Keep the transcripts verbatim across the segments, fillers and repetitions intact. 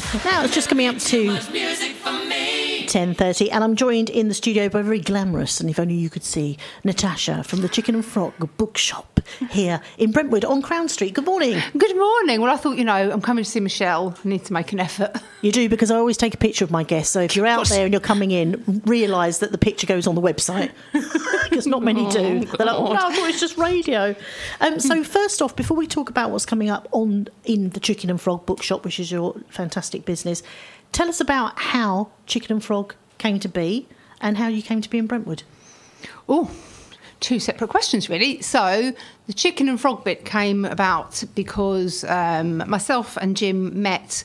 Now it's just coming up to ten thirty, and I'm joined in the studio by very glamorous, and if only you could see, Natasha from the Chicken and Frog Bookshop here in Brentwood on Crown Street. Good morning. Good morning. Well, I thought, you know, I'm coming to see Michelle. I need to make an effort. You do, because I always take a picture of my guests, so if you're out there and you're coming in, realise that the picture goes on the website, because not many do. Oh, They're like, oh, no, I thought it was just radio. Um, so first off, before we talk about what's coming up on in the Chicken and Frog Bookshop, which is your fantastic business, tell us about how Chicken and Frog came to be and how you came to be in Brentwood. Oh, two separate questions, really. So the Chicken and Frog bit came about because um, myself and Jim met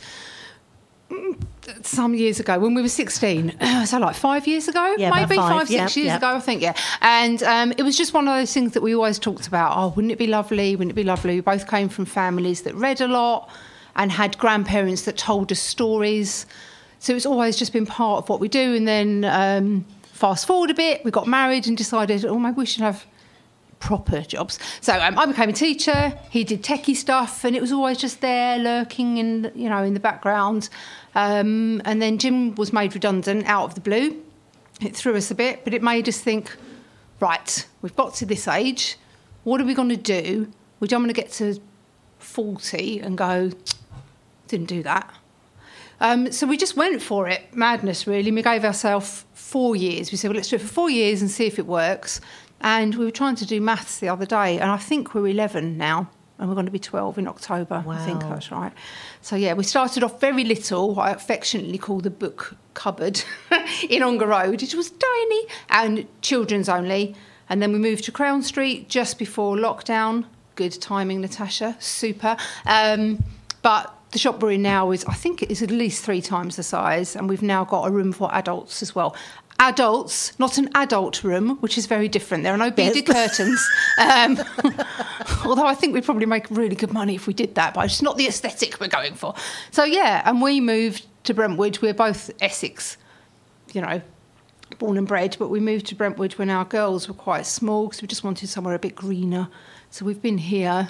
some years ago when we were sixteen. So like five years ago, yeah, maybe five, five, six yeah, years yeah. ago, I think, yeah. And um, it was just one of those things that we always talked about. Oh, wouldn't it be lovely? Wouldn't it be lovely? We both came from families that read a lot and had grandparents that told us stories. So it's always just been part of what we do. And then um, fast forward a bit, we got married and decided, oh, maybe we should have proper jobs. So um, I became a teacher. He did techie stuff, and it was always just there, lurking in, you know, in the background. Um, and then Jim was made redundant out of the blue. It threw us a bit, but it made us think, right, we've got to this age. What are we going to do? We don't want to get to forty and go, didn't do that. Um, so we just went for it. Madness, really. We gave ourselves four years. We said, well, let's do it for four years and see if it works. And we were trying to do maths the other day, and I think we're eleven now, and we're going to be twelve in October. Wow. I think that's right. So, yeah, we started off very little, what I affectionately call the book cupboard in Ongar Road. It was tiny and children's only. And then we moved to Crown Street just before lockdown. Good timing, Natasha. Super. Um, but the shop we're in now is, I think it is at least three times the size, and we've now got a room for adults as well. Adults, not an adult room, which is very different. There are no beaded yes. curtains. Um, although I think we'd probably make really good money if we did that, but it's not the aesthetic we're going for. So, yeah, and we moved to Brentwood. We're both Essex, you know, born and bred, but we moved to Brentwood when our girls were quite small because we just wanted somewhere a bit greener. So we've been here,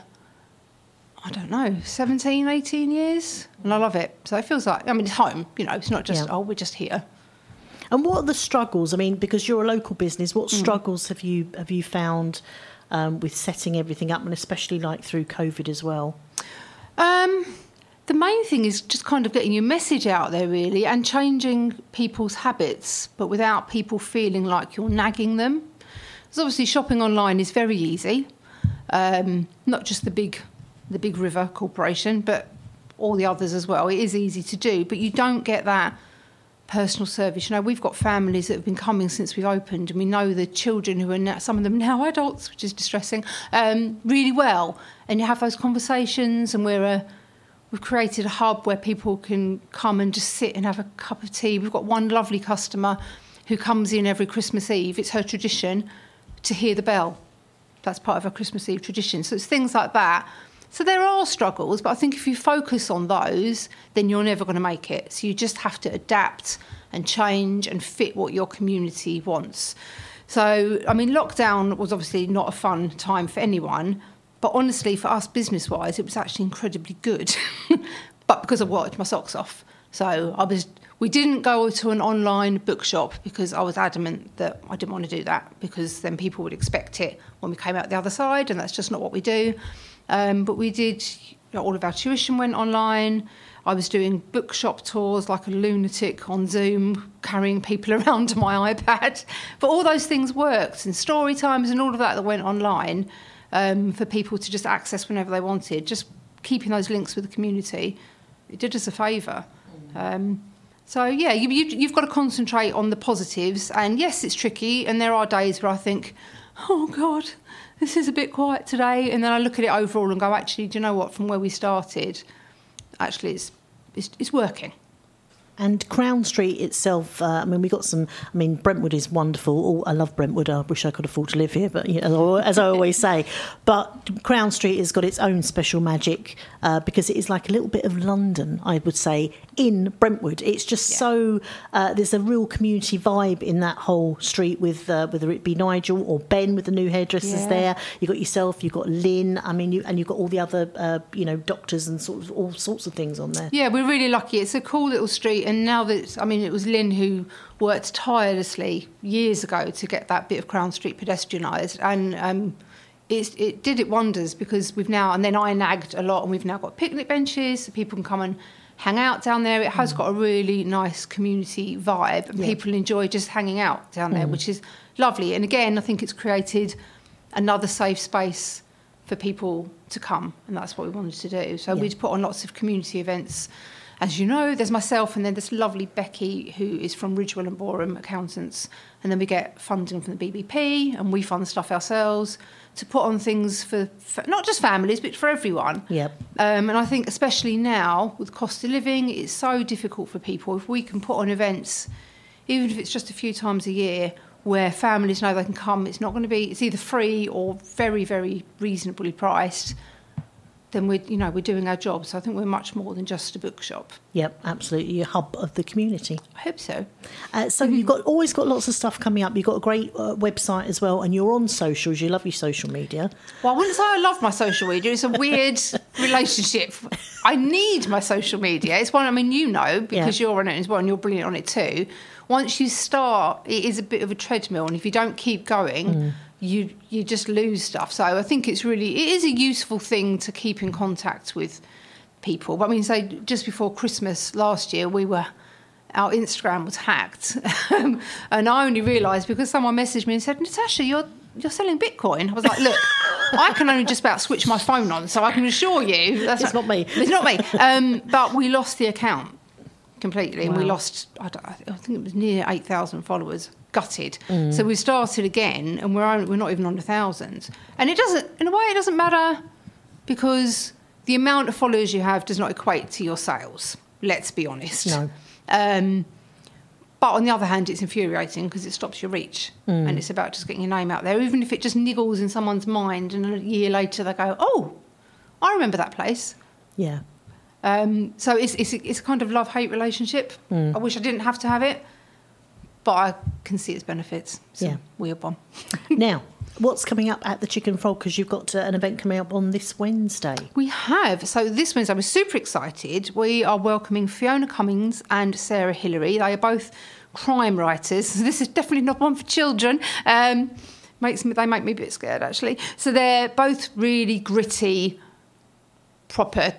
I don't know, seventeen, eighteen years, and I love it. So it feels like, I mean, it's home, you know, it's not just, yeah. oh, we're just here. And what are the struggles? I mean, because you're a local business, what struggles mm. have you have you found um, with setting everything up, and especially like through COVID as well? Um, the main thing is just kind of getting your message out there, really, and changing people's habits, but without people feeling like you're nagging them. Because obviously shopping online is very easy, um, not just the big, the Big River Corporation, but all the others as well. It is easy to do, but you don't get that personal service. You know, we've got families that have been coming since we've opened, and we know the children who are now, some of them now adults, which is distressing, um, really well. And you have those conversations, and we're a, we've created a hub where people can come and just sit and have a cup of tea. We've got one lovely customer who comes in every Christmas Eve. It's her tradition to hear the bell. That's part of her Christmas Eve tradition. So it's things like that. So there are struggles, but I think if you focus on those, then you're never going to make it. So you just have to adapt and change and fit what your community wants. So, I mean, lockdown was obviously not a fun time for anyone, but honestly, for us business-wise, it was actually incredibly good. But because I worked my socks off. So I was, we didn't go to an online bookshop because I was adamant that I didn't want to do that, because then people would expect it when we came out the other side, and that's just not what we do. Um, but we did, you know, all of our tuition went online. I was doing bookshop tours like a lunatic on Zoom, carrying people around my iPad. But all those things worked, and story times and all of that that went online um, for people to just access whenever they wanted. Just keeping those links with the community, it did us a favour. Um, so, yeah, you, you, you've got to concentrate on the positives. And, yes, it's tricky, and there are days where I think, oh, God, this is a bit quiet today. And then I look at it overall and go, actually, do you know what? From where we started, actually, it's it's, it's working. And Crown Street itself, uh, I mean, we got some, I mean, Brentwood is wonderful. Oh, I love Brentwood. I wish I could afford to live here, but you know, as I always say. But Crown Street has got its own special magic uh, because it is like a little bit of London, I would say, in Brentwood. It's just yeah. so, uh, there's a real community vibe in that whole street with, uh, whether it be Nigel or Ben with the new hairdressers yeah. there. You've got yourself, you've got Lynn, I mean, you, and you've got all the other, uh, you know, doctors and sort of all sorts of things on there. Yeah, we're really lucky. It's a cool little street. And now that, I mean, it was Lynn who worked tirelessly years ago to get that bit of Crown Street pedestrianised. And um, it, it did it wonders because we've now, and then I nagged a lot, and we've now got picnic benches so people can come and hang out down there. It has mm. got a really nice community vibe, and yeah. people enjoy just hanging out down there, mm. which is lovely. And again, I think it's created another safe space for people to come, and that's what we wanted to do. So yeah. we'd put on lots of community events. As you know, there's myself and then this lovely Becky who is from Ridgewell and Boreham Accountants, and then we get funding from the B B P and we fund stuff ourselves to put on things for, for not just families but for everyone. Yep. Um, and I think especially now with cost of living, it's so difficult for people. If we can put on events, even if it's just a few times a year, where families know they can come, it's not going to be, it's either free or very, very reasonably priced, then we're, you know, we're doing our job. So I think we're much more than just a bookshop. Yep, absolutely, a hub of the community. I hope so. Uh, so mm-hmm. you've got always got lots of stuff coming up. You've got a great uh, website as well, and you're on socials. You love your social media. Well, I wouldn't say I love my social media. It's a weird relationship. I need my social media. It's one, I mean, you know, because yeah. you're on it as well, and you're brilliant on it too. Once you start, it is a bit of a treadmill, and if you don't keep going, mm. you you just lose stuff. So I think it's really, it is a useful thing to keep in contact with people. But I mean, say just before Christmas last year, we were, our Instagram was hacked, and I only realised because someone messaged me and said, Natasha, you're you're selling Bitcoin. I was like, look, I can only just about switch my phone on, so I can assure you that's it's not, not me. It's not me. Um, but we lost the account completely, wow. and we lost, I, don't, I think it was near eight thousand followers, gutted. Mm. So we started again, and we're only, we're not even on a thousand. And it doesn't, in a way, it doesn't matter because the amount of followers you have does not equate to your sales. Let's be honest. No. Um, but on the other hand, it's infuriating because it stops your reach, mm. and it's about just getting your name out there, even if it just niggles in someone's mind, and a year later they go, "Oh, I remember that place." Yeah. Um, so it's, it's it's a kind of love-hate relationship. Mm. I wish I didn't have to have it, but I can see its benefits. It's yeah. a weird one. Now, what's coming up at the Chicken Frog? Because you've got uh, an event coming up on this Wednesday. We have. So this Wednesday, I'm super excited. We are welcoming Fiona Cummings and Sarah Hillary. They are both crime writers. So this is definitely not one for children. Um, makes me, they make me a bit scared, actually. So they're both really gritty, proper...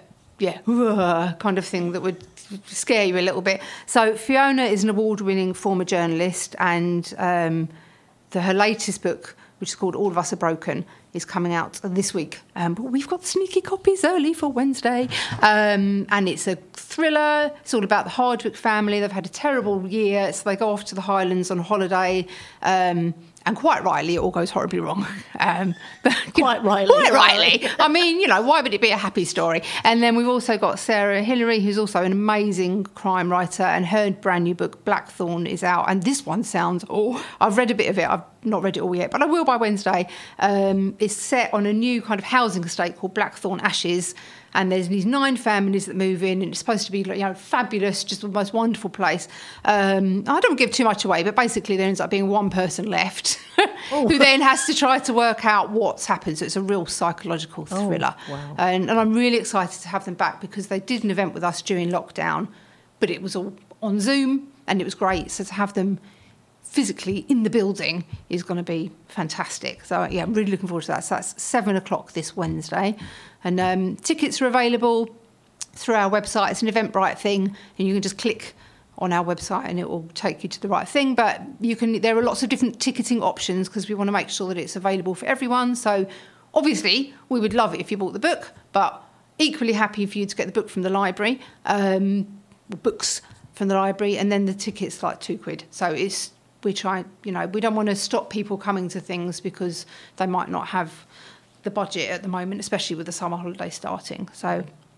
yeah, kind of thing that would scare you a little bit. So Fiona is an award-winning former journalist, and um, the, her latest book, which is called All of Us Are Broken, is coming out this week. Um, but we've got sneaky copies early for Wednesday. Um, and it's a thriller. It's all about the Hardwick family. They've had a terrible year, so they go off to the Highlands on holiday. Um, and quite rightly, it all goes horribly wrong. Um, but, quite rightly. Quite rightly. I mean, you know, why would it be a happy story? And then we've also got Sarah Hillary, who's also an amazing crime writer, and her brand new book, Blackthorn, is out. And this one sounds, oh, I've read a bit of it. I've not read it all yet, but I will by Wednesday. Um, it's set on a new kind of housing estate called Blackthorn Ashes. And there's these nine families that move in, and it's supposed to be, you know, fabulous, just the most wonderful place. Um, I don't give too much away, but basically there ends up being one person left who then has to try to work out what's happened. So it's a real psychological thriller. Oh, wow. and, and I'm really excited to have them back because they did an event with us during lockdown, but it was all on Zoom, and it was great. So to have them physically in the building is going to be fantastic. So, yeah, I'm really looking forward to that. So that's seven o'clock this Wednesday. And um, tickets are available through our website. It's an Eventbrite thing, and you can just click on our website and it will take you to the right thing. But you can. There are lots of different ticketing options because we want to make sure that it's available for everyone. So, obviously, we would love it if you bought the book, but equally happy for you to get the book from the library, um, books from the library, and then the ticket's like two quid. So it's... We try, you know, we don't want to stop people coming to things because they might not have the budget at the moment, especially with the summer holiday starting. So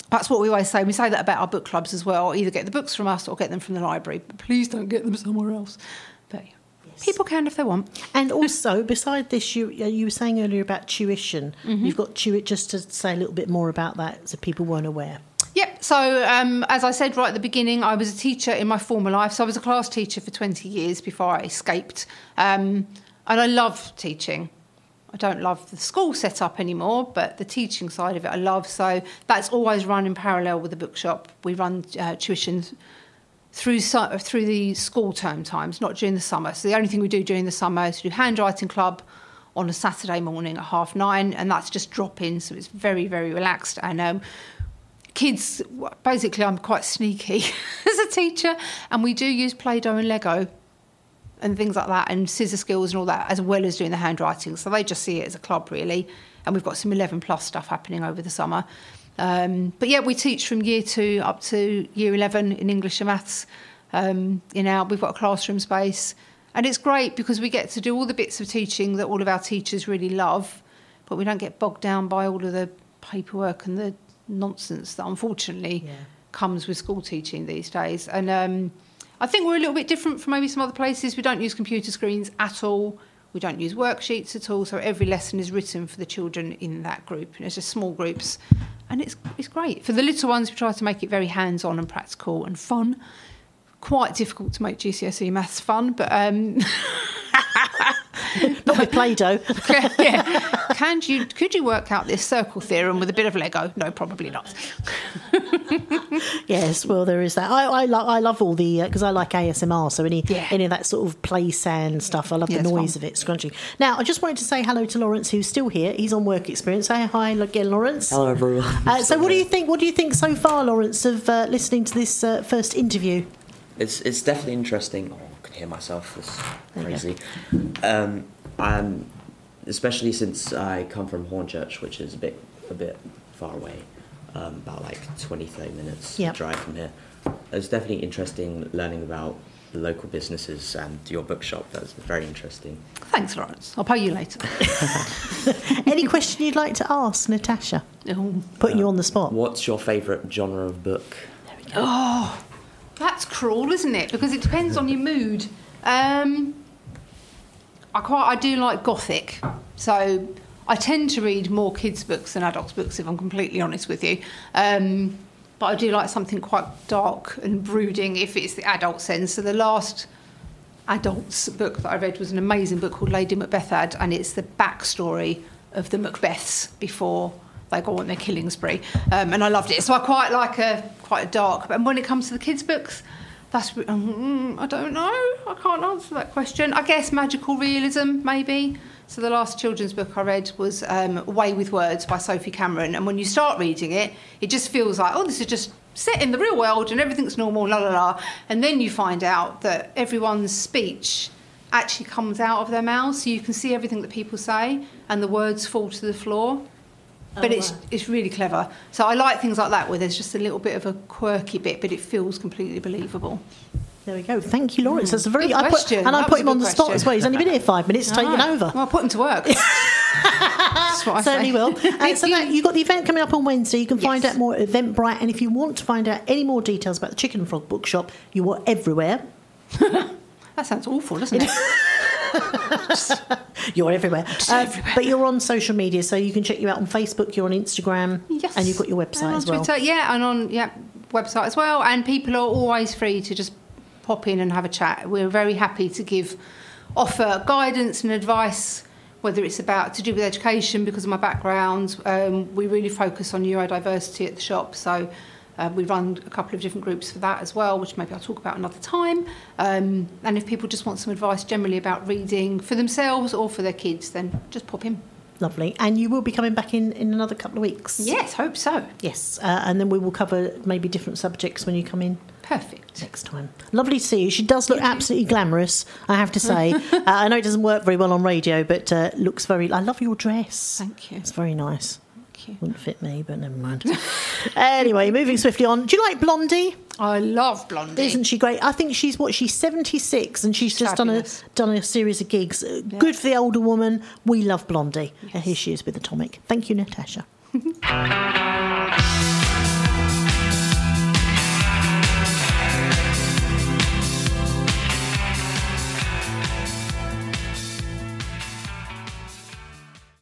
That's what we always say. We say that about our book clubs as well. Either get the books from us or get them from the library. But please don't get them somewhere else. But yes. People can if they want. And also, beside this, you you were saying earlier about tuition. Mm-hmm. You've got tuition, just to say a little bit more about that so people weren't aware. Yep. So, um, as I said right at the beginning, I was a teacher in my former life. So I was a class teacher for twenty years before I escaped. Um, and I love teaching. I don't love the school setup anymore, but the teaching side of it I love. So that's always run in parallel with the bookshop. We run uh, tuition through through the school term times, not during the summer. So the only thing we do during the summer is do handwriting club on a Saturday morning at half nine, and that's just drop-in, so it's very, very relaxed. And um, kids, basically I'm quite sneaky as a teacher, and we do use Play-Doh and Lego and things like that, and scissor skills and all that, as well as doing the handwriting. So they just see it as a club, really. And we've got some eleven plus stuff happening over the summer. Um, but yeah, we teach from year two up to year eleven in English and maths. Um, in our, we've got a classroom space. And it's great because we get to do all the bits of teaching that all of our teachers really love, but we don't get bogged down by all of the paperwork and the nonsense that unfortunately yeah. comes with school teaching these days. And um, I think we're a little bit different from maybe some other places. We don't use computer screens at all. We don't use worksheets at all. So every lesson is written for the children in that group. And it's just small groups. And it's it's great. For the little ones, we try to make it very hands-on and practical and fun. Quite difficult to make G C S E maths fun, but... Um, not with Play-Doh. yeah. Can you, could you work out this circle theorem with a bit of Lego? No, probably not. Yes, well, there is that. I I, lo- I love all the, because uh, I like A S M R, so any yeah. any of that sort of play sand stuff, I love yeah, the noise fun. of it, scrunching. Now, I just wanted to say hello to Lawrence, who's still here. He's on work experience. Say hi again, Lawrence. Hello, everyone. Uh, so what do you think, what do you think so far, Lawrence, of uh, listening to this uh, first interview? It's it's definitely interesting. Oh, I can hear myself. It's crazy. Um, I'm, especially since I come from Hornchurch, which is a bit a bit far away, um, about like twenty, thirty minutes yep. drive from here. It's definitely interesting learning about the local businesses and your bookshop. That's very interesting. Thanks, Lawrence. I'll pay you later. Any question you'd like to ask Natasha? Oh. Putting uh, you on the spot. What's your favourite genre of book? There we go. Oh. That's cruel, isn't it? Because it depends on your mood. Um, I quite, I do like gothic, so I tend to read more kids' books than adults' books, if I'm completely honest with you. Um, but I do like something quite dark and brooding, if it's the adult sense. So the last adults book that I read was an amazing book called Lady Macbethad, and it's the backstory of the Macbeths before they go on their killing spree, um, and I loved it. So I quite like a quite a dark. And when it comes to the kids' books, that's um, I don't know. I can't answer that question. I guess magical realism, maybe. So the last children's book I read was um, Way with Words by Sophie Cameron. And when you start reading it, it just feels like, oh, this is just set in the real world and everything's normal, la la la. And then you find out that everyone's speech actually comes out of their mouths, so you can see everything that people say, and the words fall to the floor. But oh, it's wow. it's really clever. So I like things like that where there's just a little bit of a quirky bit, but it feels completely believable. There we go. Thank you, Lawrence. That's a very good I question. Put, and I that put him on the question. spot as well. He's only been here five minutes, taking right. over. Well, I'll put him to work. That's what I Certainly say. will. And so that, you've got the event coming up on Wednesday. You can yes. find out more at Eventbrite. And if you want to find out any more details about the Chicken and Frog Bookshop, you are everywhere. That sounds awful, doesn't it? You're everywhere. Uh, everywhere. But you're on social media, so you can check you out on Facebook, you're on Instagram, yes. and you've got your website and on as well. Twitter, yeah, and on yeah website as well. And people are always free to just pop in and have a chat. We're very happy to give, offer guidance and advice, whether it's about to do with education because of my background. Um, we really focus on neurodiversity at the shop, so Uh, we run a couple of different groups for that as well, which maybe I'll talk about another time. Um, and if people just want some advice generally about reading for themselves or for their kids, then just pop in. Lovely. And you will be coming back in, in another couple of weeks? Yes, hope so. Yes. Uh, and then we will cover maybe different subjects when you come in. Perfect. Next time. Lovely to see you. She does look absolutely glamorous, I have to say. uh, I know it doesn't work very well on radio, but uh, looks very... I love your dress. Thank you. It's very nice. Wouldn't fit me, but never mind. Anyway, moving swiftly on. Do you like Blondie? I love Blondie. Isn't she great? I think she's what she's seventy-six, and she's, she's just fabulous. done a done a series of gigs. Yeah. Good for the older woman. We love Blondie. Yes. And here she is with Atomic. Thank you, Natasha.